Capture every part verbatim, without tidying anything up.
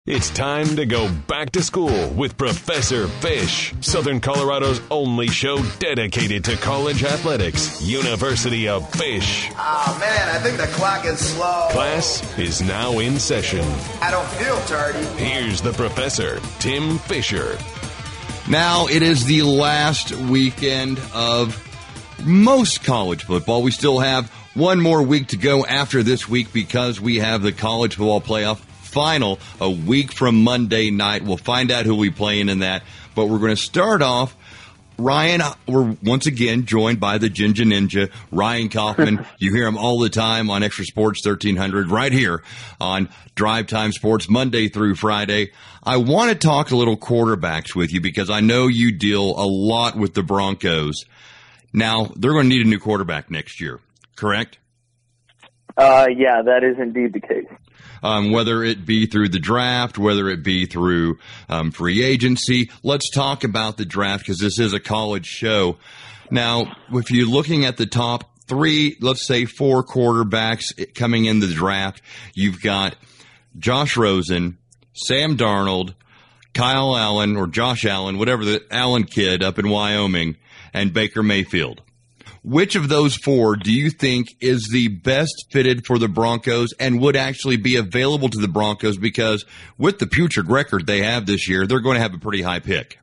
It's time to go back to school with Professor Fish, Southern Colorado's only show dedicated to college athletics, University of Fish. Oh, man, I think the clock is slow. Class is now in session. I don't feel tardy. Here's the professor, Tim Fisher. Now, it is the last weekend of most college football. We still have one more week to go after this week because we have the college football playoff final a week from Monday night. We'll find out who we playing in that. But we're going to start off. Ryan, we're once again joined by the Ginger Ninja, Ryan Kaufman. You hear him all the time on Extra Sports thirteen hundred right here on Drive Time Sports Monday through Friday. I want to talk a little quarterbacks with you because I know you deal a lot with the Broncos. Now, they're going to need a new quarterback next year, correct? Uh, yeah, that is indeed the case. Um, whether it be through the draft, whether it be through um, free agency. Let's talk about the draft because this is a college show. Now, if you're looking at the top three, let's say four quarterbacks coming in the draft, you've got Josh Rosen, Sam Darnold, Kyle Allen, or Josh Allen, whatever the Allen kid up in Wyoming, and Baker Mayfield. Which of those four do you think is the best fitted for the Broncos and would actually be available to the Broncos? Because with the putrid record they have this year, they're going to have a pretty high pick.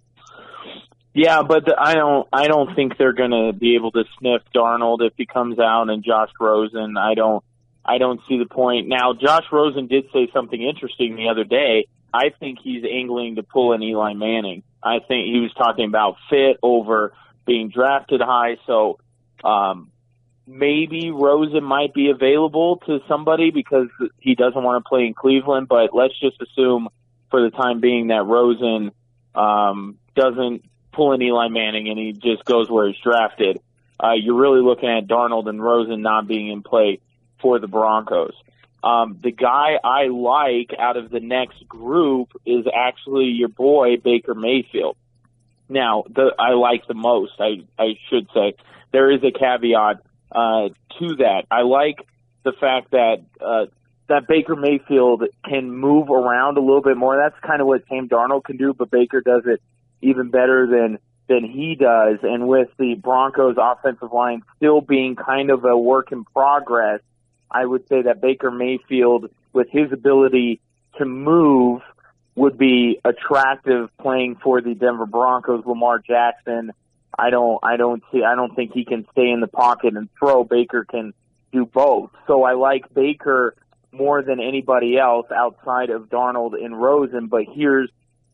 Yeah, but the, I don't. I don't think they're going to be able to sniff Darnold if he comes out and Josh Rosen. I don't. I don't see the point. Now, Josh Rosen did say something interesting the other day. I think he's angling to pull an Eli Manning. I think he was talking about fit over being drafted high, so um, maybe Rosen might be available to somebody because he doesn't want to play in Cleveland, but let's just assume for the time being that Rosen um, doesn't pull an Eli Manning and he just goes where he's drafted. Uh, you're really looking at Darnold and Rosen not being in play for the Broncos. Um, the guy I like out of the next group is actually your boy, Baker Mayfield. Now, the, I like the most, I, I should say. There is a caveat uh, to that. I like the fact that uh, that Baker Mayfield can move around a little bit more. That's kind of what Sam Darnold can do, but Baker does it even better than than he does. And with the Broncos' offensive line still being kind of a work in progress, I would say that Baker Mayfield, with his ability to move, would be attractive playing for the Denver Broncos. Lamar Jackson, I don't, I don't see, I don't think he can stay in the pocket and throw. Baker can do both. So I like Baker more than anybody else outside of Darnold and Rosen. But here's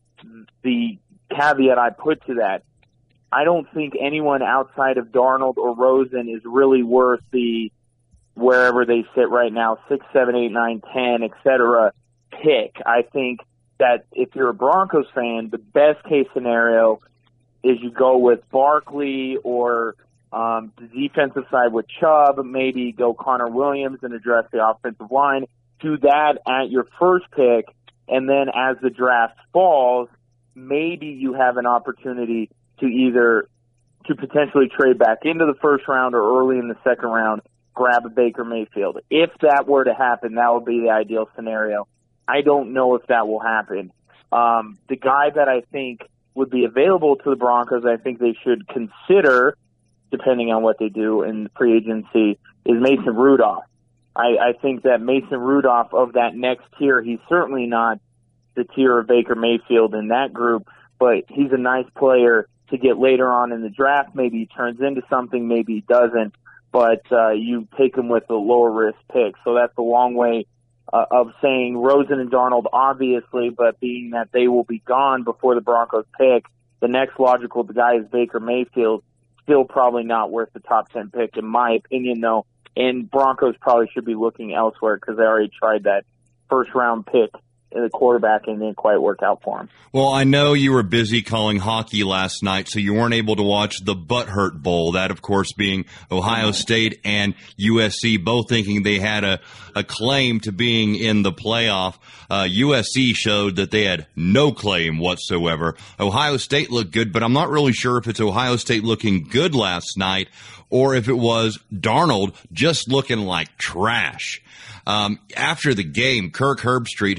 the caveat I put to that. I don't think anyone outside of Darnold or Rosen is really worth the wherever they sit right now, six, seven, eight, nine, ten, et cetera, pick. I think that if you're a Broncos fan, the best case scenario is you go with Barkley or um, the defensive side with Chubb, maybe go Connor Williams and address the offensive line. Do that at your first pick, and then as the draft falls, maybe you have an opportunity to either to potentially trade back into the first round or early in the second round, grab a Baker Mayfield. If that were to happen, that would be the ideal scenario. I don't know if that will happen. Um, the guy that I think would be available to the Broncos, I think they should consider, depending on what they do in free agency, is Mason Rudolph. I, I think that Mason Rudolph of that next tier, he's certainly not the tier of Baker Mayfield in that group, but he's a nice player to get later on in the draft. Maybe he turns into something, maybe he doesn't, but uh, you take him with a lower risk pick. So that's a long way Uh, of saying Rosen and Darnold, obviously, but being that they will be gone before the Broncos pick, the next logical guy is Baker Mayfield. Still probably not worth the top ten pick, in my opinion, though. And Broncos probably should be looking elsewhere because they already tried that first-round pick in the quarterback and didn't quite work out for him. Well, I know you were busy calling hockey last night, so you weren't able to watch the Butthurt Bowl, that, of course, being Ohio State and U S C, both thinking they had a, a claim to being in the playoff. Uh, U S C showed that they had no claim whatsoever. Ohio State looked good, but I'm not really sure if it's Ohio State looking good last night or if it was Darnold just looking like trash. Um, after the game, Kirk Herbstreit, who people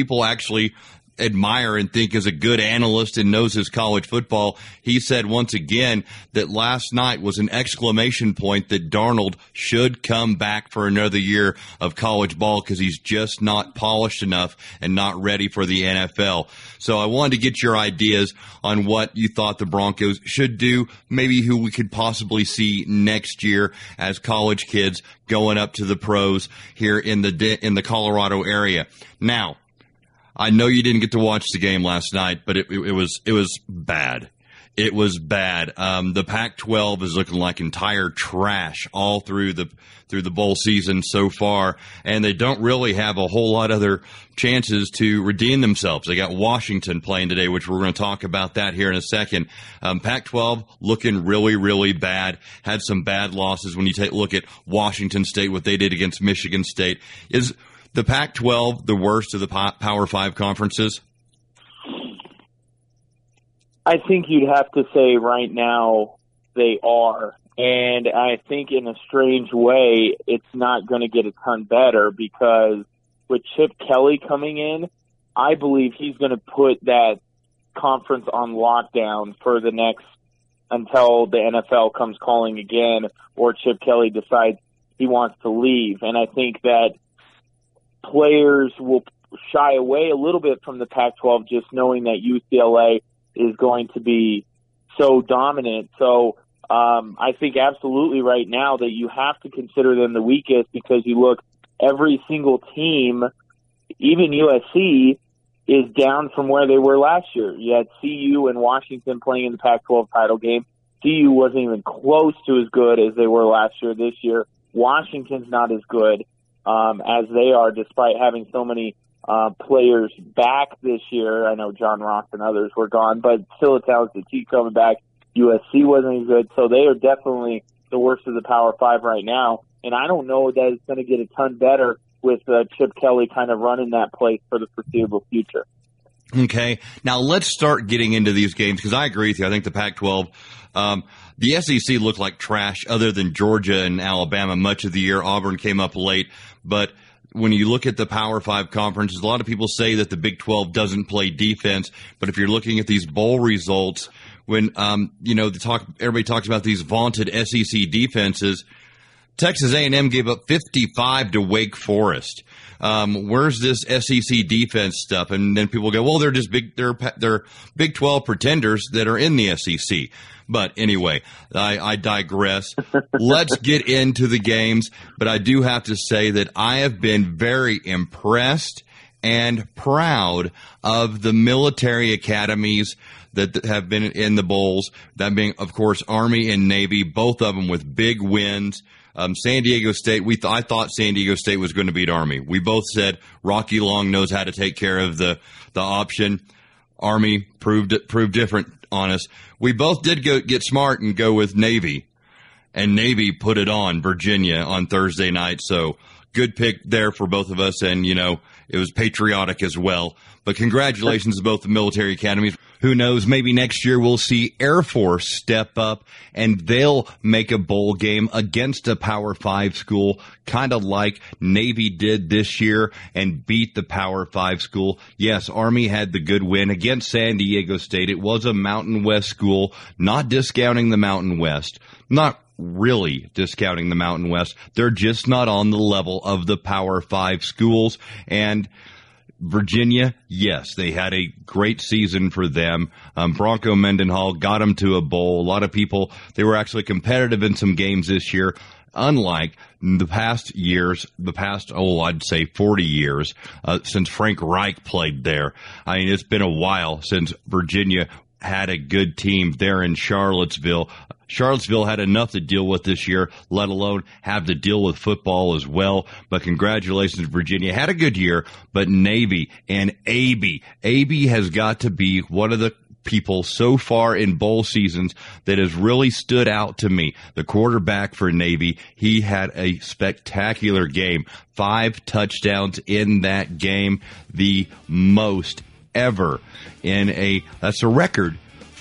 people actually admire and think is a good analyst and knows his college football. He said once again that last night was an exclamation point that Darnold should come back for another year of college ball because he's just not polished enough and not ready for the N F L. So I wanted to get your ideas on what you thought the Broncos should do, maybe who we could possibly see next year as college kids going up to the pros here in the in the Colorado area. Now, I know you didn't get to watch the game last night, but it, it, it was it was bad. It was bad. Um, the Pac twelve is looking like entire trash all through the through the bowl season so far, and they don't really have a whole lot other chances to redeem themselves. They got Washington playing today, which we're going to talk about that here in a second. Um, Pac twelve looking really, really bad. Had some bad losses when you take a look at Washington State, what they did against Michigan State. Is the Pac twelve the worst of the Power Five conferences? I think you'd have to say right now they are. And I think in a strange way, it's not going to get a ton better because with Chip Kelly coming in, I believe he's going to put that conference on lockdown for the next, until the N F L comes calling again or Chip Kelly decides he wants to leave. And I think that players will shy away a little bit from the Pac twelve just knowing that U C L A is going to be so dominant. So um, I think absolutely right now that you have to consider them the weakest because you look, every single team, even U S C, is down from where they were last year. You had C U and Washington playing in the Pac twelve title game. C U wasn't even close to as good as they were last year. This year, Washington's not as good um, as they are, despite having so many Uh, players back this year. I know John Ross and others were gone, but still a talented team coming back. U S C wasn't as good, so they are definitely the worst of the Power Five right now. And I don't know that it's going to get a ton better with uh, Chip Kelly kind of running that place for the foreseeable future. Okay, now let's start getting into these games because I agree with you. I think the Pac twelve, um, the S E C looked like trash other than Georgia and Alabama much of the year. Auburn came up late, but when you look at the Power Five conferences, a lot of people say that the Big twelve doesn't play defense. But if you're looking at these bowl results, when um, you know the talk, everybody talks about these vaunted S E C defenses. Texas A and M gave up fifty-five to Wake Forest. Um, where's this S E C defense stuff? And then people go, well, they're just big, they're they're Big twelve pretenders that are in the S E C. But anyway, I, I digress. Let's get into the games. But I do have to say that I have been very impressed and proud of the military academies that have been in the bowls. That being, of course, Army and Navy, both of them with big wins. Um, San Diego State, we th- I thought San Diego State was going to beat Army. We both said Rocky Long knows how to take care of the, the option. Army proved proved different on us. We both did go get smart and go with Navy, and Navy put it on Virginia on Thursday night. So good pick there for both of us, and you know it was patriotic as well. But congratulations to both the military academies. Who knows, maybe next year we'll see Air Force step up and they'll make a bowl game against a Power Five school, kind of like Navy did this year and beat the Power Five school. Yes, Army had the good win against San Diego State. It was a Mountain West school, not discounting the Mountain West, not really discounting the Mountain West. They're just not on the level of the Power Five schools. And Virginia, yes, they had a great season for them. Um, Bronco Mendenhall got them to a bowl. A lot of people, they were actually competitive in some games this year, unlike the past years, the past, oh, I'd say forty years, uh, since Frank Reich played there. I mean, it's been a while since Virginia had a good team there in Charlottesville. Charlottesville had enough to deal with this year, let alone have to deal with football as well. But congratulations, Virginia. Had a good year, but Navy and A B. A B has got to be one of the people so far in bowl seasons that has really stood out to me. The quarterback for Navy, he had a spectacular game. Five touchdowns in that game, the most ever in a, that's a record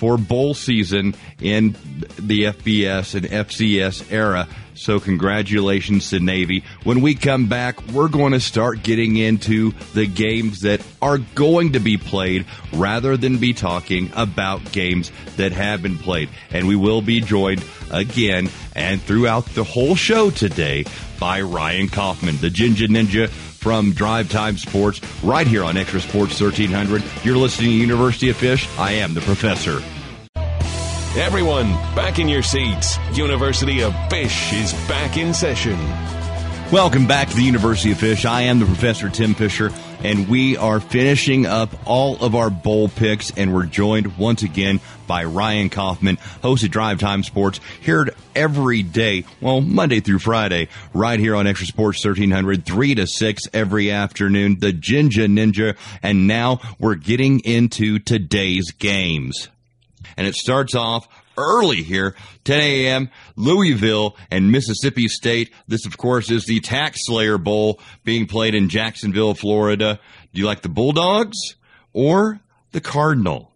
for bowl season in the F B S and F C S era. So congratulations to Navy. When we come back, we're going to start getting into the games that are going to be played rather than be talking about games that have been played. And we will be joined again and throughout the whole show today by Ryan Kaufman, the Ginger Ninja from Drive Time Sports, right here on Extra Sports thirteen hundred. You're listening to University of Fish. I am the Professor. Everyone, back in your seats. University of Fish is back in session. Welcome back to the University of Fish. I am the Professor Tim Fisher, and we are finishing up all of our bowl picks, and we're joined once again by Ryan Kaufman, host of Drive Time Sports, here every day, well, Monday through Friday, right here on Extra Sports thirteen hundred, three to six every afternoon, the Ginger Ninja, and now we're getting into today's games. And it starts off early here, ten a.m., Louisville and Mississippi State. This, of course, is the Tax Slayer Bowl being played in Jacksonville, Florida. Do you like the Bulldogs or the Cardinal?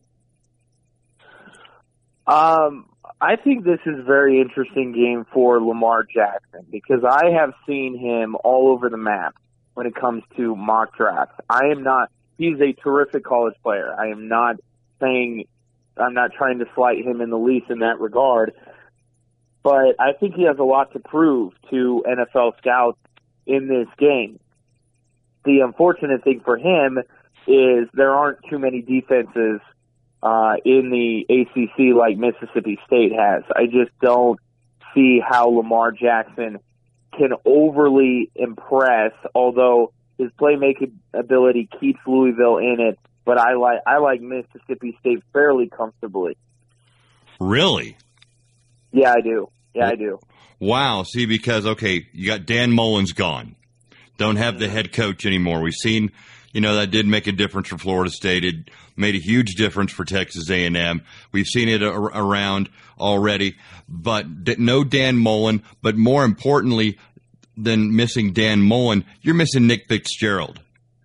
Um, I think this is a very interesting game for Lamar Jackson because I have seen him all over the map when it comes to mock drafts. I am not – he's a terrific college player. I am not saying – I'm not trying to slight him in the least in that regard, but I think he has a lot to prove to N F L scouts in this game. The unfortunate thing for him is there aren't too many defenses uh, in the A C C like Mississippi State has. I just don't see how Lamar Jackson can overly impress, although his playmaking ability keeps Louisville in it. But I like I like Mississippi State fairly comfortably. Really? Yeah, I do. Yeah, I do. Wow. See, because, okay, you got Dan Mullen's gone. Don't have the head coach anymore. We've seen, you know, that did make a difference for Florida State. It made a huge difference for Texas A and M. We've seen it ar- around already. But d- no Dan Mullen. But more importantly than missing Dan Mullen, you're missing Nick Fitzgerald.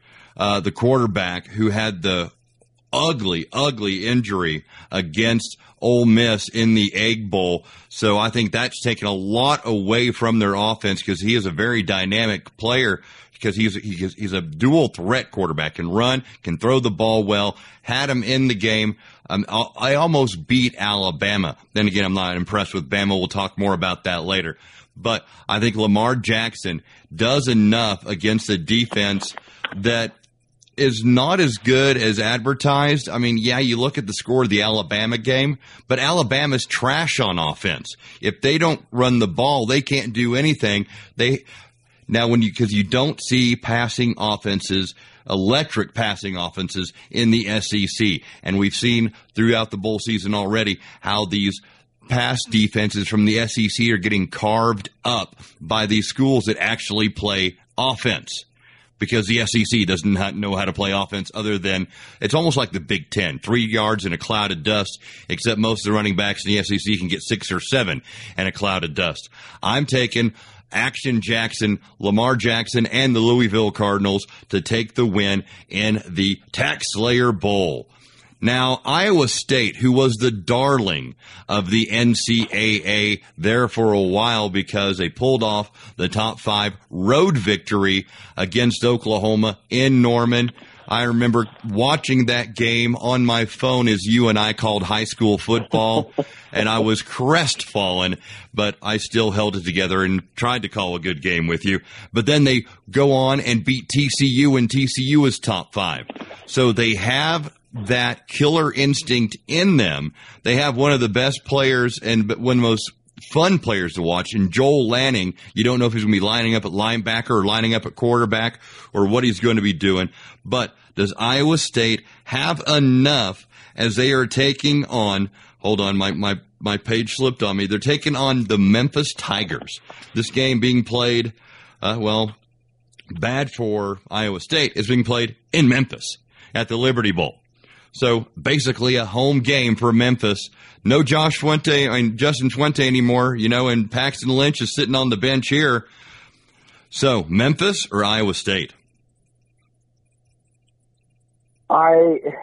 Uh, the quarterback who had the ugly, ugly injury against Ole Miss in the Egg Bowl. So I think that's taken a lot away from their offense because he is a very dynamic player because he's, he's, he's a dual threat quarterback, can run, can throw the ball well, had him in the game. Um, I almost beat Alabama. Then again, I'm not impressed with Bama. We'll talk more about that later. But I think Lamar Jackson does enough against the defense that is not as good as advertised. I mean, yeah, you look at the score of the Alabama game, but Alabama's trash on offense. If they don't run the ball, they can't do anything. They now when you because you don't see passing offenses, electric passing offenses in the S E C, and we've seen throughout the bowl season already how these pass defenses from the S E C are getting carved up by these schools that actually play offense. Because the S E C doesn't know how to play offense other than it's almost like the Big Ten, three yards in a cloud of dust, except most of the running backs in the S E C can get six or seven in a cloud of dust. I'm taking Action Jackson, Lamar Jackson, and the Louisville Cardinals to take the win in the Tax Slayer Bowl. Now, Iowa State, who was the darling of the N C double A there for a while because they pulled off the top five road victory against Oklahoma in Norman. I remember watching that game on my phone as you and I called high school football, and I was crestfallen, but I still held it together and tried to call a good game with you. But then they go on and beat T C U, and T C U is top five. So they have that killer instinct in them. They have one of the best players and one of the most fun players to watch in Joel Lanning. You don't know if he's going to be lining up at linebacker or lining up at quarterback or what he's going to be doing. But does Iowa State have enough as they are taking on, hold on, my, my, my page slipped on me. They're taking on the Memphis Tigers. This game being played, uh, well, bad for Iowa State, is being played in Memphis at the Liberty Bowl. So basically a home game for Memphis. No Josh Fuente, I mean Justin Fuente anymore, you know, and Paxton Lynch is sitting on the bench here. So Memphis or Iowa State? I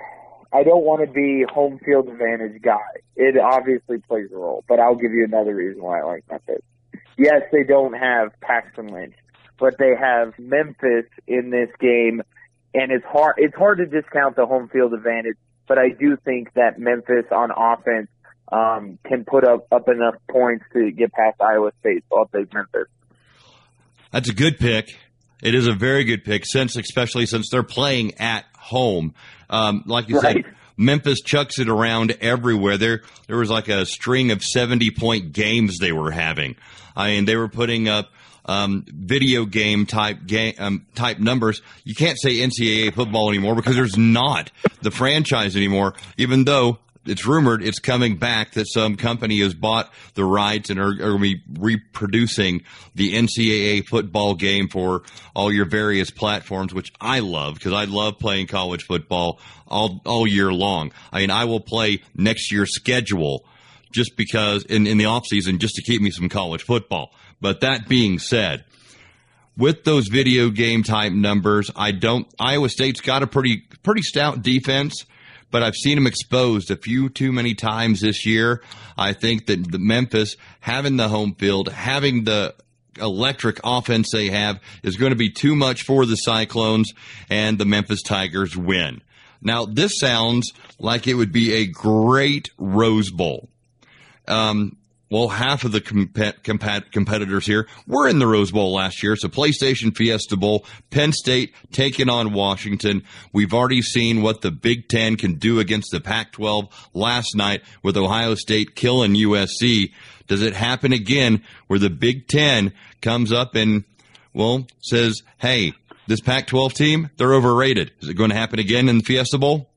I don't want to be home field advantage guy. It obviously plays a role, but I'll give you another reason why I like Memphis. Yes, they don't have Paxton Lynch, but they have Memphis in this game, and it's hard. It's hard to discount the home field advantage. But I do think that Memphis on offense um, can put up, up enough points to get past Iowa State. So I'll take Memphis. That's a good pick. It is a very good pick, since especially since they're playing at home. Um, like you Right. said, Memphis chucks it around everywhere. There, there was like a string of seventy-point games they were having. I mean, they were putting up um, video game type game um, type numbers. You can't say N C double A football anymore because there's not the franchise anymore, even though it's rumored it's coming back, that some company has bought the rights and are, are going to be reproducing the N C double A football game for all your various platforms, which I love because I love playing college football all all year long. I mean, I will play next year's schedule just because in, in the off season just to keep me some college football. But that being said, with those video game type numbers, I don't. Iowa State's got a pretty pretty stout defense, but I've seen them exposed a few too many times this year. I think that the Memphis having the home field, having the electric offense they have, is going to be too much for the Cyclones, and the Memphis Tigers win. Now, this sounds like it would be a great Rose Bowl. Um, well, half of the comp- comp- competitors here were in the Rose Bowl last year. It's a PlayStation Fiesta Bowl. Penn State taking on Washington. We've already seen what the Big Ten can do against the Pac twelve last night with Ohio State killing U S C. Does it happen again where the Big Ten comes up and, well, says, hey, this Pac twelve team, they're overrated? Is it going to happen again in the Fiesta Bowl?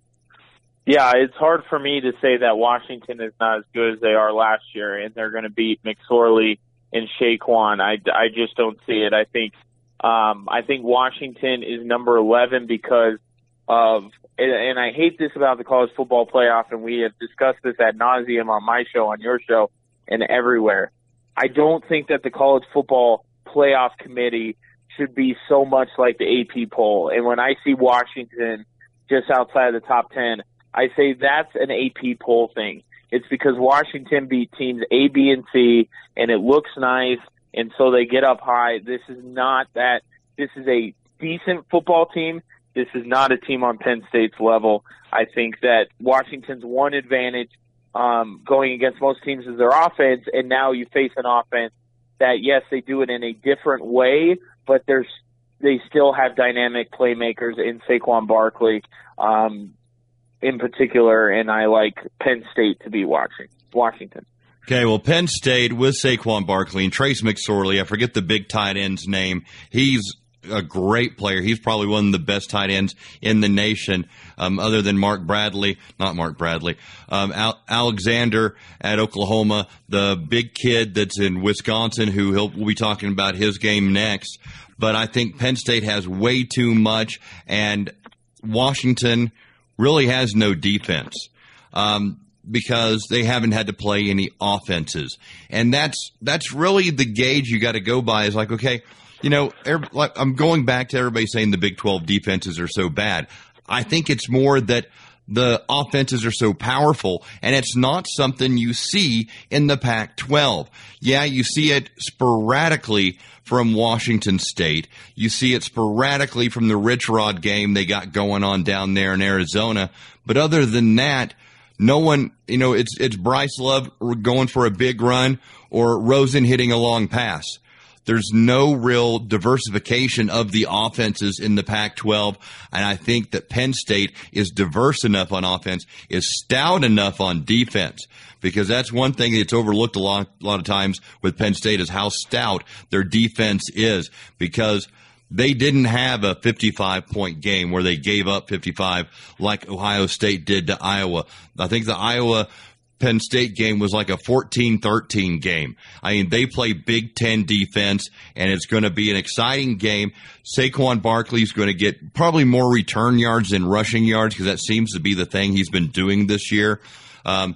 Yeah, it's hard for me to say that Washington is not as good as they are last year, and they're going to beat McSorley and Shaquan. I, I just don't see it. I think um, I think Washington is number eleven because of, and, and I hate this about the college football playoff, and we have discussed this ad nauseum on my show, on your show, and everywhere. I don't think that the college football playoff committee should be so much like the A P poll. And when I see Washington just outside of the top ten, I say that's an A P poll thing. It's because Washington beat teams A, B, and C, and it looks nice, and so they get up high. This is not that. This is a decent football team. This is not a team on Penn State's level. I think that Washington's one advantage um, going against most teams is their offense, and now you face an offense that, yes, they do it in a different way, but there's they still have dynamic playmakers in Saquon Barkley. Um, in particular, and I like Penn State to be watching Washington. Okay, well, Penn State with Saquon Barkley and Trace McSorley, I forget the big tight end's name. He's a great player. He's probably one of the best tight ends in the nation, um, other than Mark Bradley, not Mark Bradley, um, Al- Alexander at Oklahoma, the big kid that's in Wisconsin, who he'll, we'll be talking about his game next. But I think Penn State has way too much, and Washington really has no defense um, because they haven't had to play any offenses. And that's that's really the gauge you got to go by is like, okay, you know, like I'm going back to everybody saying the Big twelve defenses are so bad. I think it's more that the offenses are so powerful, and it's not something you see in the Pac twelve. Yeah, you see it sporadically from Washington State. You see it sporadically from the Rich Rod game they got going on down there in Arizona. But other than that, no one, you know, it's it's Bryce Love going for a big run or Rosen hitting a long pass. There's no real diversification of the offenses in the Pac twelve, and I think that Penn State is diverse enough on offense, is stout enough on defense, because that's one thing that's overlooked a lot, a lot of times with Penn State is how stout their defense is, because they didn't have a fifty-five point game where they gave up fifty-five like Ohio State did to Iowa. I think the Iowa Penn State game was like a fourteen thirteen game. I mean, they play Big Ten defense, and it's going to be an exciting game. Saquon Barkley is going to get probably more return yards than rushing yards because that seems to be the thing he's been doing this year. Um,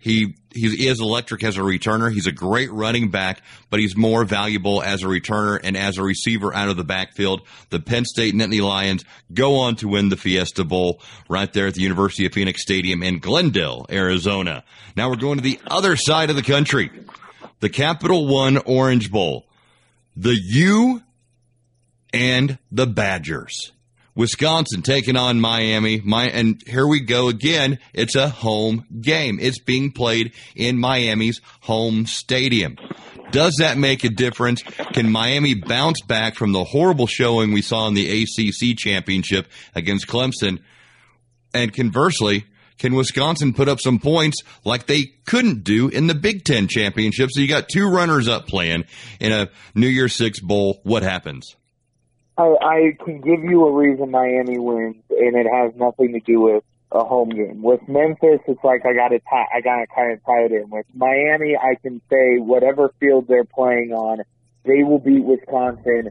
He he's, he is electric as a returner. He's a great running back, but he's more valuable as a returner and as a receiver out of the backfield. The Penn State Nittany Lions go on to win the Fiesta Bowl right there at the University of Phoenix Stadium in Glendale, Arizona. Now we're going to the other side of the country, the Capital One Orange Bowl. The U and the Badgers. Wisconsin taking on Miami. My, and here we go again. It's a home game. It's being played in Miami's home stadium. Does that make a difference? Can Miami bounce back from the horrible showing we saw in the A C C championship against Clemson? And conversely, can Wisconsin put up some points like they couldn't do in the Big Ten championship? So you got two runners-up playing in a New Year's Six bowl. What happens? I, I can give you a reason Miami wins, and it has nothing to do with a home game. With Memphis, it's like I got to tie, I got to kind of tie it in. With Miami, I can say whatever field they're playing on, they will beat Wisconsin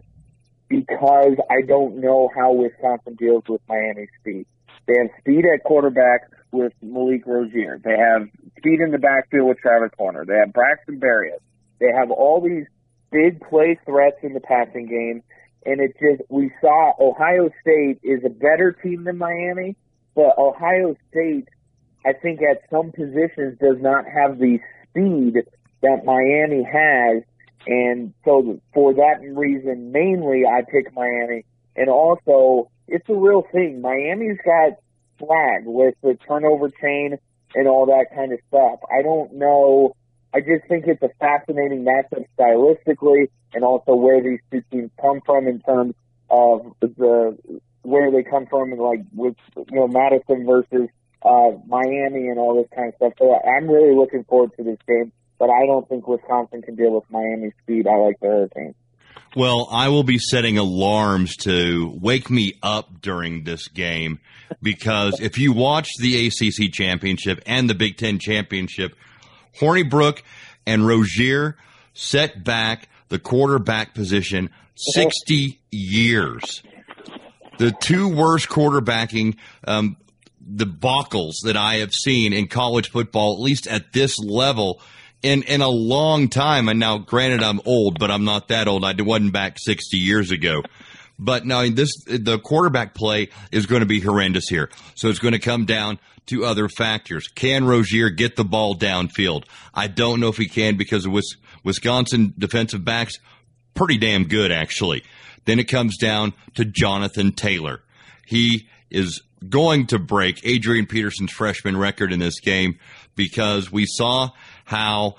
because I don't know how Wisconsin deals with Miami's speed. They have speed at quarterback with Malik Rozier. They have speed in the backfield with Travis Horner. They have Braxton Berrios. They have all these big play threats in the passing game. And it just, we saw Ohio State is a better team than Miami, but Ohio State, I think at some positions does not have the speed that Miami has. And so for that reason, mainly I pick Miami. And also, it's a real thing. Miami's got swag with the turnover chain and all that kind of stuff. I don't know. I just think it's a fascinating matchup stylistically, and also where these two teams come from in terms of the where they come from, and like with you know Madison versus uh, Miami and all this kind of stuff. So I'm really looking forward to this game, but I don't think Wisconsin can deal with Miami's speed. I like the Hurricanes. Well, I will be setting alarms to wake me up during this game because if you watch the A C C championship and the Big Ten championship, Hornibrook and Rozier set back the quarterback position sixty years. The two worst quarterbacking um, debacles that I have seen in college football, at least at this level, in, in a long time. And now, granted, I'm old, but I'm not that old. I wasn't back sixty years ago. But now this, the quarterback play is going to be horrendous here. So it's going to come down to other factors. Can Rozier get the ball downfield? I don't know if he can because of Wisconsin defensive backs, pretty damn good, actually. Then it comes down to Jonathan Taylor. He is going to break Adrian Peterson's freshman record in this game because we saw how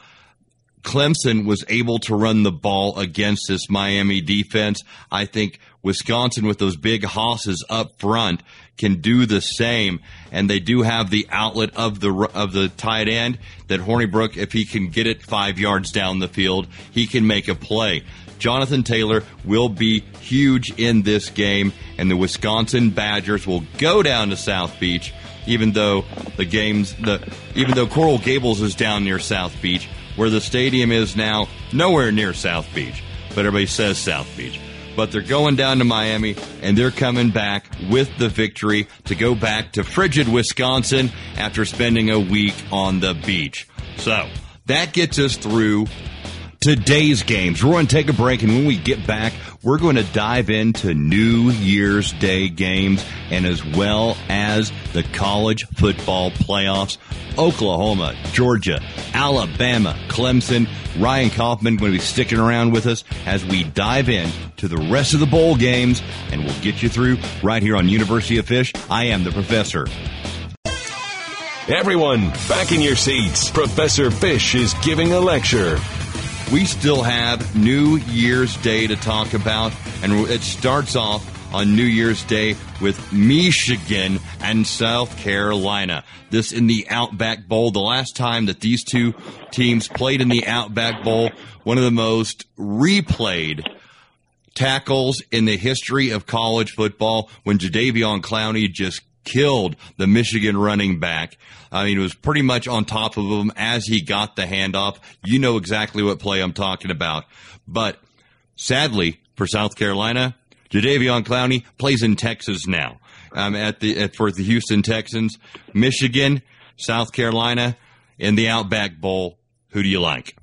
Clemson was able to run the ball against this Miami defense. I think Wisconsin, with those big hosses up front, can do the same, and they do have the outlet of the of the tight end that Hornibrook, if he can get it five yards down the field, he can make a play. Jonathan Taylor will be huge in this game, and the Wisconsin Badgers will go down to South Beach, even though the games, the even though Coral Gables is down near South Beach, where the stadium is now nowhere near South Beach, but everybody says South Beach. But they're going down to Miami, and they're coming back with the victory to go back to frigid Wisconsin after spending a week on the beach. So that gets us through today's games. We're going to take a break, and when we get back, we're going to dive into New Year's Day games and as well as the college football playoffs. Oklahoma, Georgia, Alabama, Clemson. Ryan Kaufman going to be sticking around with us as we dive in to the rest of the bowl games, and we'll get you through right here on University of Fish. I am the Professor. Everyone, back in your seats. Professor Fish is giving a lecture. We still have New Year's Day to talk about, and it starts off on New Year's Day with Michigan and South Carolina. This in the Outback Bowl. The last time that these two teams played in the Outback Bowl, one of the most replayed tackles in the history of college football when Jadeveon Clowney just killed the Michigan running back. I mean, it was pretty much on top of him as he got the handoff. You know exactly what play I'm talking about. But sadly for South Carolina, Jadeveon Clowney plays in Texas now um, at the at, for the Houston Texans. Michigan, South Carolina, in the Outback Bowl. Who do you like?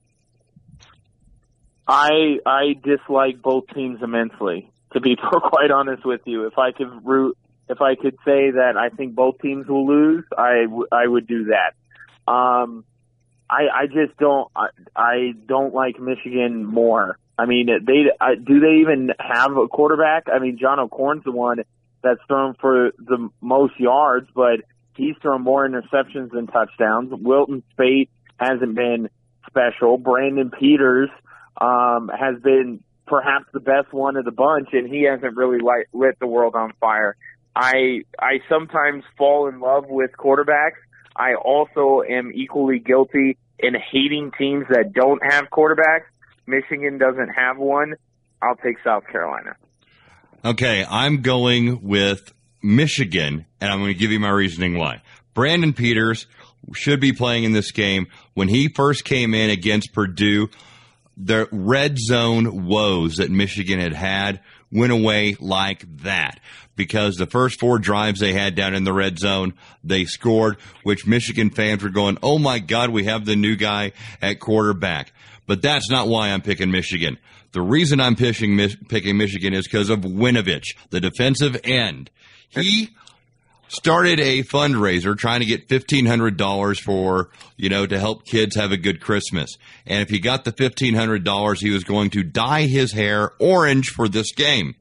I I dislike both teams immensely, to be quite honest with you. If I could root, if I could say that I think both teams will lose, I, w- I would do that. Um, I I just don't I, I don't like Michigan more. I mean, they I, do they even have a quarterback? I mean, John O'Korn's the one that's thrown for the most yards, but he's thrown more interceptions than touchdowns. Wilton Speight hasn't been special. Brandon Peters um, has been perhaps the best one of the bunch, and he hasn't really light, lit the world on fire. I I sometimes fall in love with quarterbacks. I also am equally guilty in hating teams that don't have quarterbacks. Michigan doesn't have one. I'll take South Carolina. Okay, I'm going with Michigan, and I'm going to give you my reasoning why. Brandon Peters should be playing in this game. When he first came in against Purdue, the red zone woes that Michigan had had went away like that, because the first four drives they had down in the red zone, they scored, which Michigan fans were going, oh my God, we have the new guy at quarterback. But that's not why I'm picking Michigan. The reason I'm picking, picking Michigan is because of Winovich, the defensive end. He started a fundraiser trying to get fifteen hundred dollars for, you know, to help kids have a good Christmas. And if he got the fifteen hundred dollars, he was going to dye his hair orange for this game.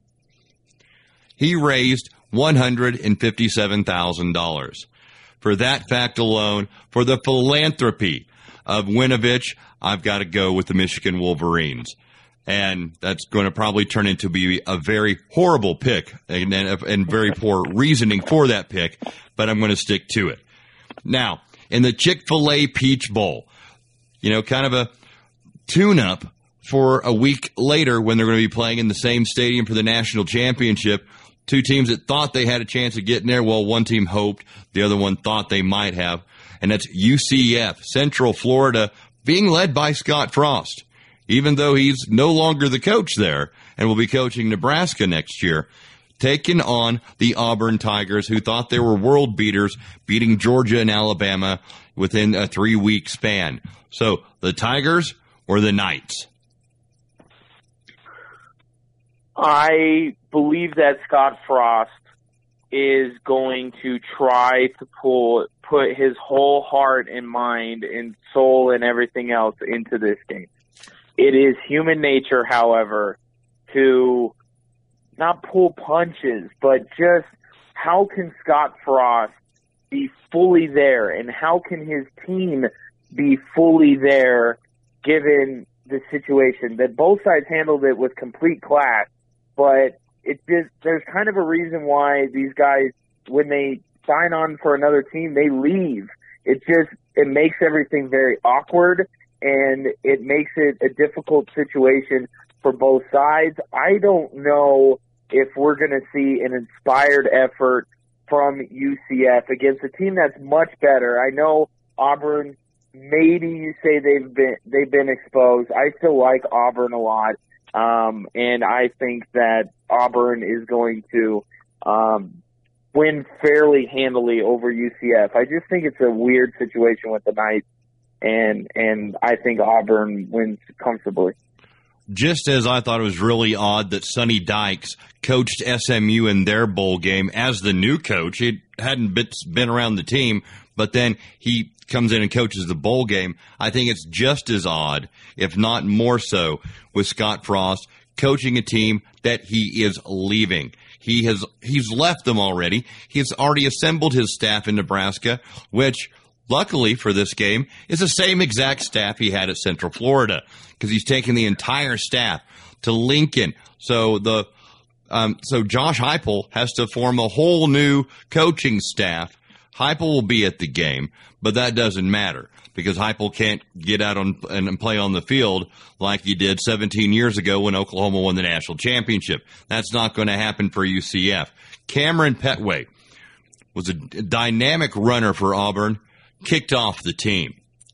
He raised one hundred fifty-seven thousand dollars. For that fact alone, for the philanthropy of Winovich, I've got to go with the Michigan Wolverines. And that's going to probably turn into be a very horrible pick and, and, and very poor reasoning for that pick, but I'm going to stick to it. Now, in the Chick-fil-A Peach Bowl, you know, kind of a tune-up for a week later when they're going to be playing in the same stadium for the national championship. Two teams that thought they had a chance of getting there. Well, one team hoped, the other one thought they might have. And that's U C F, Central Florida, being led by Scott Frost. Even though he's no longer the coach there and will be coaching Nebraska next year, taking on the Auburn Tigers, who thought they were world beaters, beating Georgia and Alabama within a three-week span. So, the Tigers or the Knights? I believe that Scott Frost is going to try to pull, put his whole heart and mind and soul and everything else into this game. It is human nature, however, to not pull punches, but just how can Scott Frost be fully there, and how can his team be fully there given the situation that both sides handled it with complete class, but it just, there's kind of a reason why these guys, when they sign on for another team, they leave. It just, it makes everything very awkward, and it makes it a difficult situation for both sides. I don't know if we're going to see an inspired effort from U C F against a team that's much better. I know Auburn, maybe you say they've been they've been exposed. I still like Auburn a lot, um, and I think that Auburn is going to um, win fairly handily over U C F. I just think it's a weird situation with the Knights. And and I think Auburn wins comfortably. Just as I thought it was really odd that Sonny Dykes coached S M U in their bowl game as the new coach. He hadn't been around the team, but then he comes in and coaches the bowl game. I think it's just as odd, if not more so, with Scott Frost coaching a team that he is leaving. He has he's left them already. He's already assembled his staff in Nebraska, which, luckily for this game, is the same exact staff he had at Central Florida, because he's taken the entire staff to Lincoln. So the um, so Josh Heupel has to form a whole new coaching staff. Heupel will be at the game, but that doesn't matter because Heupel can't get out on and play on the field like he did seventeen years ago when Oklahoma won the national championship. That's not going to happen for U C F. Cameron Petway was a dynamic runner for Auburn. Kicked off the team.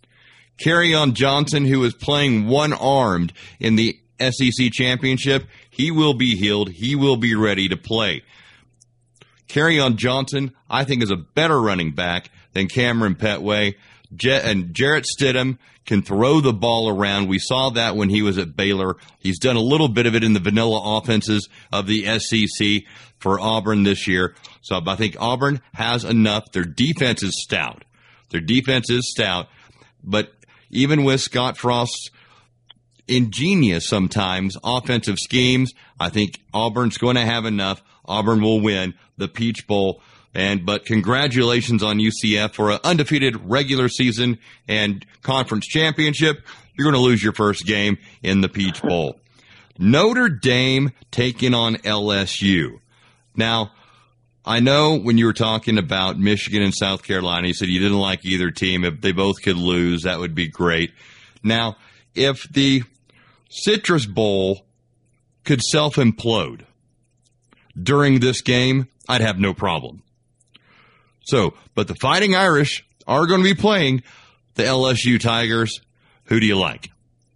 Kerryon Johnson, who is playing one-armed in the S E C championship, he will be healed. He will be ready to play. Kerryon Johnson, I think, is a better running back than Cameron Petway. Je- and Jarrett Stidham can throw the ball around. We saw that when he was at Baylor. He's done a little bit of it in the vanilla offenses of the S E C for Auburn this year. So I think Auburn has enough. Their defense is stout. Their defense is stout. But even with Scott Frost's ingenious sometimes offensive schemes, I think Auburn's going to have enough. Auburn will win the Peach Bowl. And but congratulations on U C F for an undefeated regular season and conference championship. You're going to lose your first game in the Peach Bowl. Notre Dame taking on L S U. Now, I know when you were talking about Michigan and South Carolina, you said you didn't like either team. If they both could lose, that would be great. Now, if the Citrus Bowl could self-implode during this game, I'd have no problem. So, but the Fighting Irish are going to be playing the L S U Tigers. Who do you like?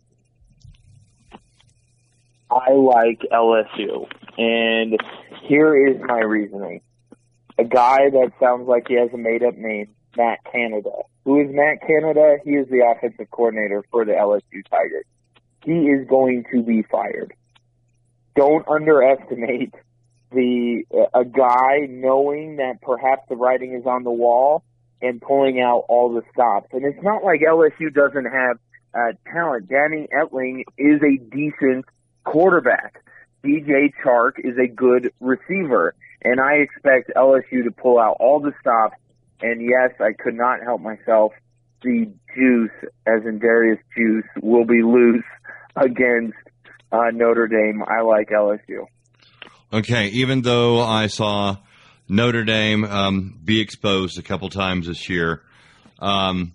I like L S U, and here is my reasoning. A guy that sounds like he has a made-up name, Matt Canada. Who is Matt Canada? He is the offensive coordinator for the L S U Tigers. He is going to be fired. Don't underestimate the a guy knowing that perhaps the writing is on the wall and pulling out all the stops. And it's not like L S U doesn't have uh, talent. Danny Etling is a decent quarterback. D J Chark is a good receiver. And I expect L S U to pull out all the stops. And yes, I could not help myself. The juice, as in Darius Juice, will be loose against uh, Notre Dame. I like L S U. Okay, even though I saw Notre Dame um, be exposed a couple times this year, um,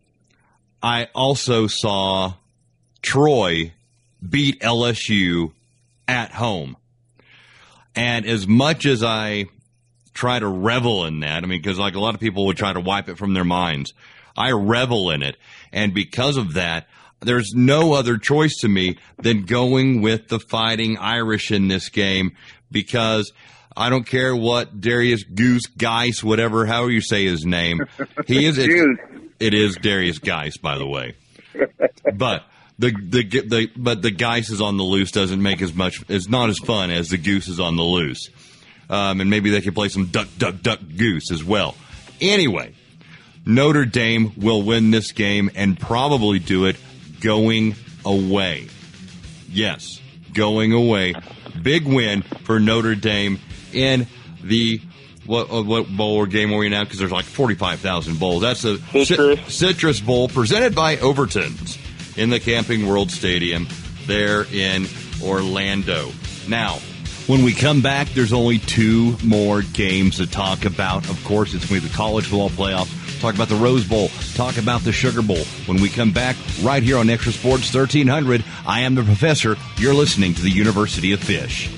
I also saw Troy beat L S U at home. And as much as I try to revel in that, I mean, because like a lot of people would try to wipe it from their minds, I revel in it. And because of that, there's no other choice to me than going with the Fighting Irish in this game, because I don't care what Darius Goose Geis, whatever, however you say his name, he is. It, it is Darius Geis, by the way. But the the the but the Geis is on the loose doesn't make as much. It's not as fun as the Goose is on the loose. Um, and maybe they could play some duck, duck, duck, goose as well. Anyway, Notre Dame will win this game and probably do it going away. Yes, going away. Big win for Notre Dame in the what what bowl or game are we now? Because there's like forty-five thousand bowls. That's the Citrus. C- Citrus Bowl presented by Overton's in the Camping World Stadium there in Orlando. Now, when we come back, there's only two more games to talk about. Of course, it's going to be the college football playoffs. Talk about the Rose Bowl. Talk about the Sugar Bowl. When we come back, right here on Extra Sports thirteen hundred, I am the Professor. You're listening to the University of Fish.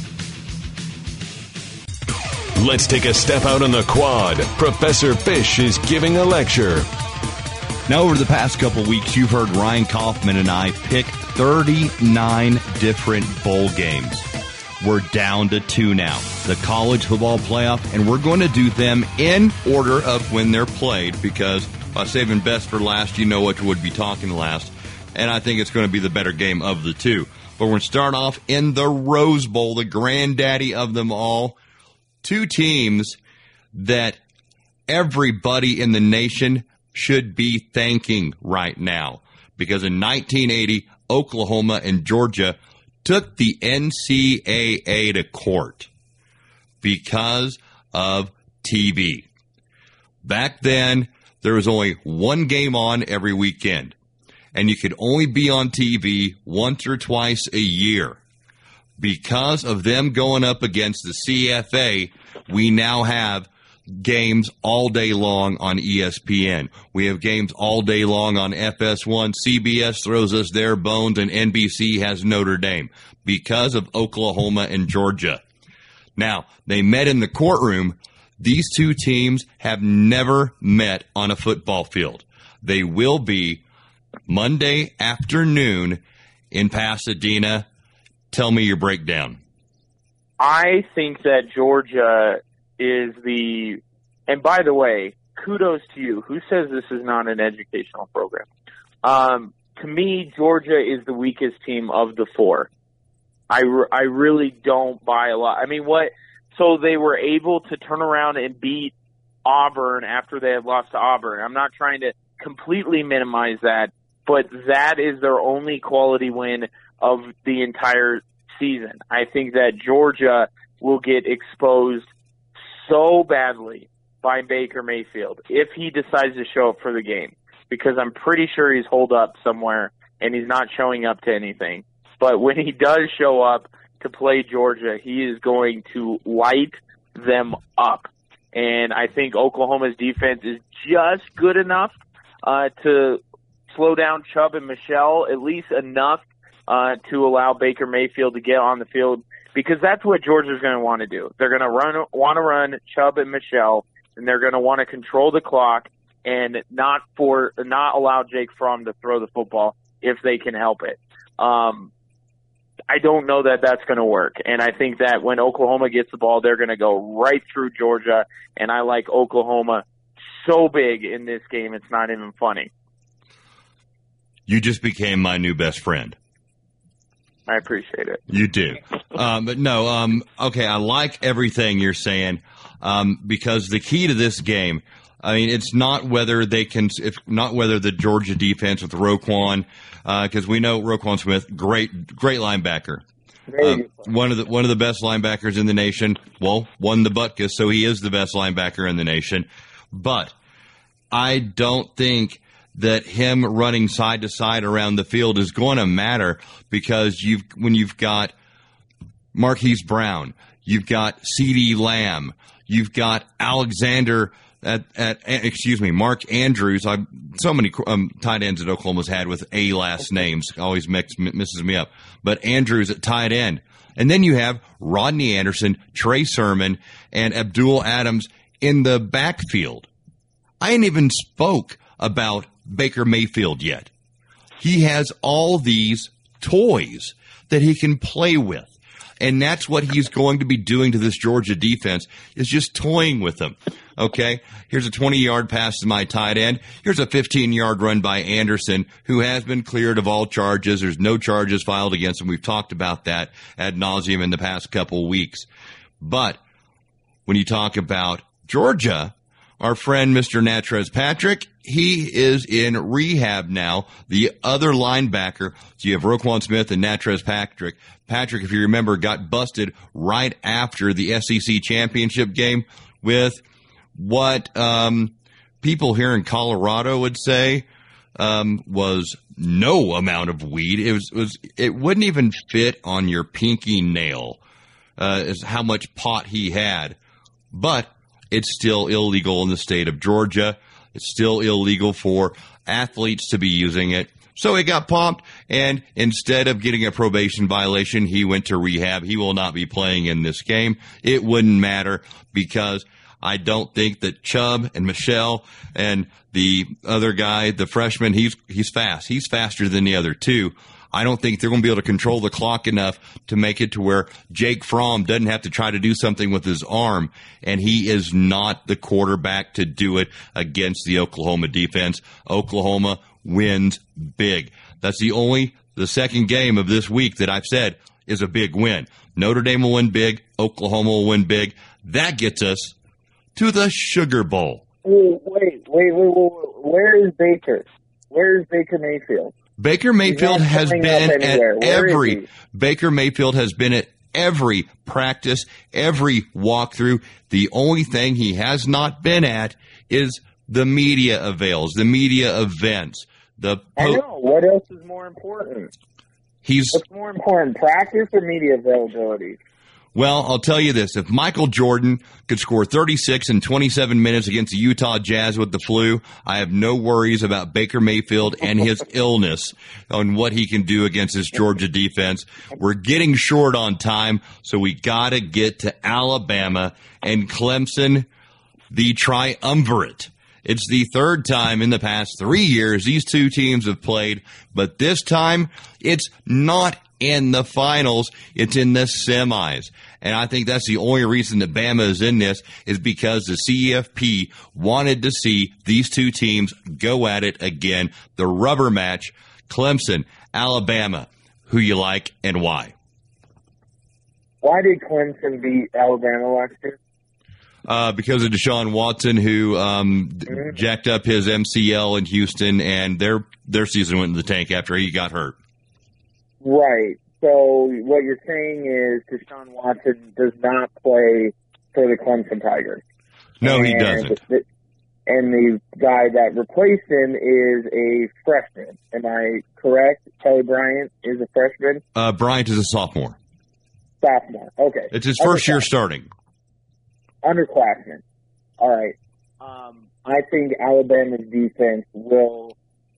Let's take a step out on the quad. Professor Fish is giving a lecture. Now, over the past couple weeks, you've heard Ryan Kaufman and I pick thirty-nine different bowl games. We're down to two now, the college football playoff, and we're going to do them in order of when they're played, because by saving best for last, you know what would be talking last, and I think it's going to be the better game of the two. But we're going to start off in the Rose Bowl, the granddaddy of them all. Two teams that everybody in the nation should be thanking right now, because in nineteen eighty, Oklahoma and Georgia took the N C double A to court because of T V. Back then, there was only one game on every weekend, and you could only be on T V once or twice a year. Because of them going up against the C F A, we now have games all day long on E S P N. We have games all day long on F S one. C B S throws us their bones, and N B C has Notre Dame because of Oklahoma and Georgia. Now, they met in the courtroom. These two teams have never met on a football field. They will be Monday afternoon in Pasadena. Tell me your breakdown. I think that Georgia is the, and by the way, kudos to you. Who says this is not an educational program? Um, to me, Georgia is the weakest team of the four. I, re- I really don't buy a lot. I mean, what, so they were able to turn around and beat Auburn after they had lost to Auburn. I'm not trying to completely minimize that, but that is their only quality win of the entire season. I think that Georgia will get exposed so badly by Baker Mayfield if he decides to show up for the game, because I'm pretty sure he's holed up somewhere and he's not showing up to anything. But when he does show up to play Georgia, he is going to light them up. And I think Oklahoma's defense is just good enough uh, to slow down Chubb and Michelle, at least enough uh, to allow Baker Mayfield to get on the field, because that's what Georgia's going to want to do. They're going to run, want to run Chubb and Michelle, and they're going to want to control the clock and not for not allow Jake Fromm to throw the football if they can help it. Um, I don't know that that's going to work. And I think that when Oklahoma gets the ball, they're going to go right through Georgia. And I like Oklahoma so big in this game, it's not even funny. You just became my new best friend. I appreciate it. You do. Um, but no, um, okay, I like everything you're saying um, because the key to this game, I mean, it's not whether they can, if not whether the Georgia defense with Roquan, because uh, we know Roquan Smith, great, great linebacker, uh, one of the one of the best linebackers in the nation. Well, won the Butkus, so he is the best linebacker in the nation. But I don't think that him running side to side around the field is going to matter, because you've when you've got Marquise Brown, you've got CeeDee Lamb, you've got Alexander. At, at excuse me, Mark Andrews. I so many um, tight ends that Oklahoma's had with A last names always mix, misses me up. But Andrews at tight end, and then you have Rodney Anderson, Trey Sermon, and Abdul Adams in the backfield. I ain't even spoke about Baker Mayfield yet. He has all these toys that he can play with. And that's what he's going to be doing to this Georgia defense, is just toying with them. Okay, here's a twenty-yard pass to my tight end. Here's a fifteen-yard run by Anderson, who has been cleared of all charges. There's no charges filed against him. We've talked about that ad nauseum in the past couple weeks. But when you talk about Georgia, our friend Mister Natrez Patrick, he is in rehab now. The other linebacker, so you have Roquan Smith and Natrez Patrick. Patrick, if you remember, got busted right after the S E C championship game with what um, people here in Colorado would say um, was no amount of weed. It was, it was it wouldn't even fit on your pinky nail uh, is how much pot he had. But it's still illegal in the state of Georgia. It's still illegal for athletes to be using it. So he got pumped, and instead of getting a probation violation, he went to rehab. He will not be playing in this game. It wouldn't matter, because I don't think that Chubb and Michelle and the other guy, the freshman, he's he's fast. He's faster than the other two. I don't think they're going to be able to control the clock enough to make it to where Jake Fromm doesn't have to try to do something with his arm, and he is not the quarterback to do it against the Oklahoma defense. Oklahoma wins big. That's the only, the second game of this week that I've said is a big win. Notre Dame will win big. Oklahoma will win big. That gets us to the Sugar Bowl. Wait, wait, wait, wait, wait. Where is Baker? Where is Baker Mayfield? Baker Mayfield has been at every Baker Mayfield has been at every practice, every walkthrough. The only thing he has not been at is the media avails, the media events. The po- I know. What else is more important? He's What's more important, practice or media availability? Well, I'll tell you this. If Michael Jordan could score thirty-six in twenty-seven minutes against the Utah Jazz with the flu, I have no worries about Baker Mayfield and his illness on what he can do against this Georgia defense. We're getting short on time, so we got to get to Alabama and Clemson, the triumvirate. It's the third time in the past three years these two teams have played, but this time it's not in the finals, it's in the semis. And I think that's the only reason that Bama is in this is because the C E F P wanted to see these two teams go at it again. The rubber match, Clemson, Alabama. Who you like and why? Why did Clemson beat Alabama last year? Uh, because of Deshaun Watson, who um, mm-hmm. jacked up his M C L in Houston, and their their season went in the tank after he got hurt. Right. So what you're saying is Deshaun Watson does not play for the Clemson Tigers. No, and he doesn't. The, and the guy that replaced him is a freshman. Am I correct? Kelly Bryant is a freshman? Uh, Bryant is a sophomore. Sophomore. Okay. It's his first year starting. Underclassmen. All right. Um, I think Alabama's defense will,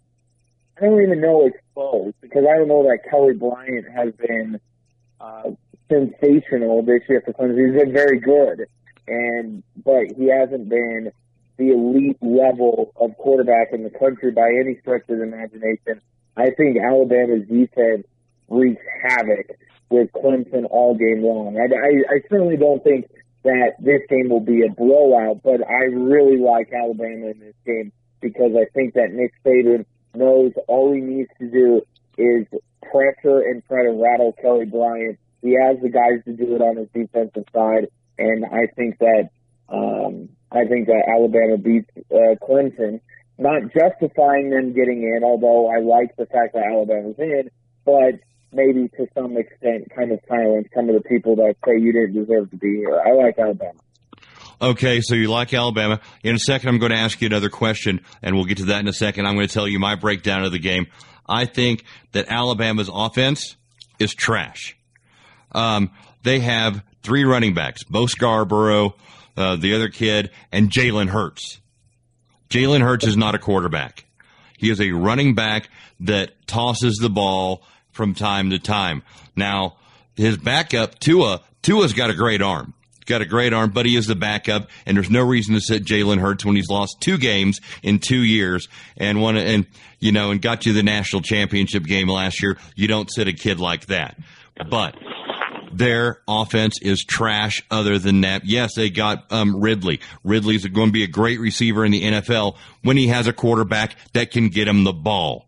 I don't even know exposed, because I don't know that Kelly Bryant has been uh, sensational this year for Clemson. He's been very good, and but he hasn't been the elite level of quarterback in the country by any stretch of the imagination. I think Alabama's defense wreaks havoc with Clemson all game long. I, I, I certainly don't think that this game will be a blowout, but I really like Alabama in this game because I think that Nick Saban knows all he needs to do is pressure and try to rattle Kelly Bryant. He has the guys to do it on his defensive side, and I think that um, I think that Alabama beats uh, Clemson, not justifying them getting in, although I like the fact that Alabama's in, but maybe to some extent kind of silence some of the people that say you didn't deserve to be here. I like Alabama. Okay, so you like Alabama. In a second, I'm going to ask you another question, and we'll get to that in a second. I'm going to tell you my breakdown of the game. I think that Alabama's offense is trash. Um, they have three running backs, Bo Scarborough, uh, the other kid, and Jalen Hurts. Jalen Hurts is not a quarterback. He is a running back that tosses the ball from time to time. Now, his backup, Tua, Tua's got a great arm. Got a great arm, but he is the backup, and there's no reason to sit Jalen Hurts when he's lost two games in two years and won, and you know, and got you the national championship game last year. You don't sit a kid like that. But their offense is trash. Other than that, yes, they got um, Ridley. Ridley's going to be a great receiver in the N F L when he has a quarterback that can get him the ball.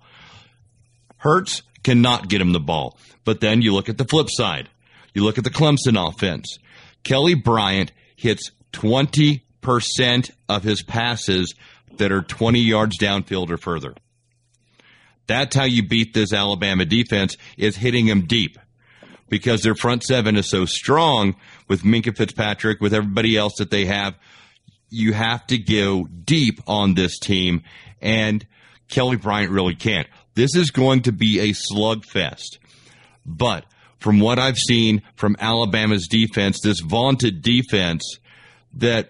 Hurts cannot get him the ball. But then you look at the flip side. You look at the Clemson offense. Kelly Bryant hits twenty percent of his passes that are twenty yards downfield or further. That's how you beat this Alabama defense, is hitting them deep. Because their front seven is so strong with Minkah Fitzpatrick, with everybody else that they have. You have to go deep on this team, and Kelly Bryant really can't. This is going to be a slugfest. But from what I've seen from Alabama's defense, this vaunted defense that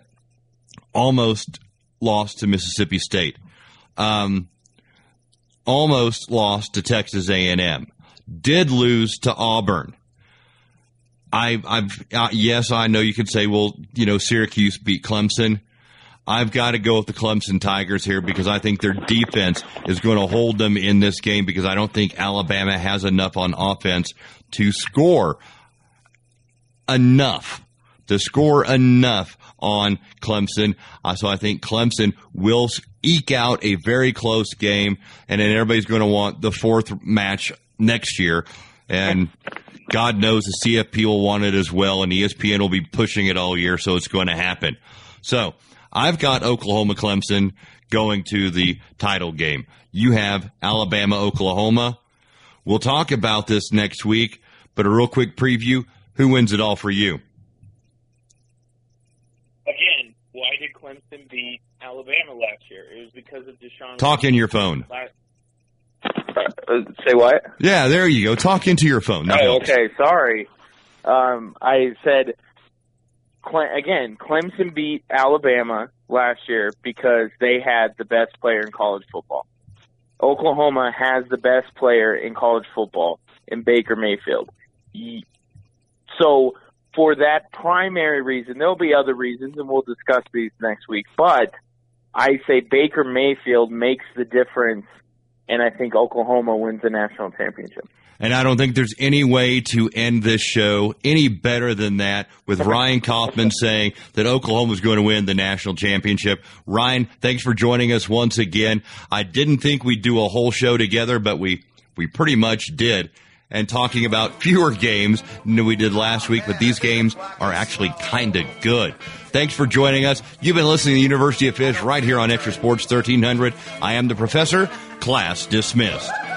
almost lost to Mississippi State, um, almost lost to Texas A and M, did lose to Auburn. I, I've uh, yes, I know you could say, well, you know, Syracuse beat Clemson. I've got to go with the Clemson Tigers here because I think their defense is going to hold them in this game because I don't think Alabama has enough on offense to score enough, to score enough on Clemson. Uh, so I think Clemson will eke out a very close game, and then everybody's going to want the fourth match next year. And God knows the C F P will want it as well, and E S P N will be pushing it all year, so it's going to happen. So I've got Oklahoma-Clemson going to the title game. You have Alabama-Oklahoma. We'll talk about this next week, but a real quick preview. Who wins it all for you? Again, why did Clemson beat Alabama last year? It was because of Deshaun. Talk in your phone. Uh, say what? Yeah, there you go. Talk into your phone. That oh, helps. okay. Sorry. Um, I said, Cle- again, Clemson beat Alabama last year because they had the best player in college football. Oklahoma has the best player in college football in Baker Mayfield. So for that primary reason, there'll be other reasons, and we'll discuss these next week, but I say Baker Mayfield makes the difference, and I think Oklahoma wins the national championship. And I don't think there's any way to end this show any better than that, with Ryan Kaufman saying that Oklahoma is going to win the national championship. Ryan, thanks for joining us once again. I didn't think we'd do a whole show together, but we, we pretty much did. And talking about fewer games than we did last week, but these games are actually kind of good. Thanks for joining us. You've been listening to the University of Fish right here on Extra Sports thirteen hundred. I am the Professor. Class dismissed.